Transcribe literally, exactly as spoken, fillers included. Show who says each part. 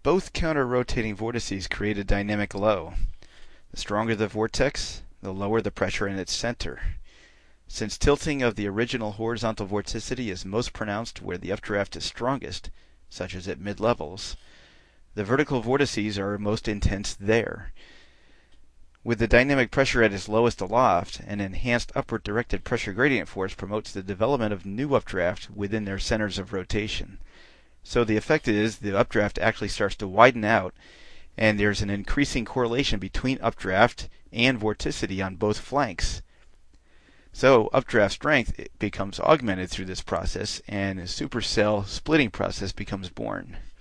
Speaker 1: Both counter-rotating vortices create a dynamic low. The stronger the vortex, the lower the pressure in its center. Since tilting of the original horizontal vorticity is most pronounced where the updraft is strongest, such as at mid-levels, the vertical vortices are most intense there. With the dynamic pressure at its lowest aloft, an enhanced upward directed pressure gradient force promotes the development of new updraft within their centers of rotation. So the effect is the updraft actually starts to widen out, and there's an increasing correlation between updraft and vorticity on both flanks. So updraft strength becomes augmented through this process, and a supercell splitting process becomes born.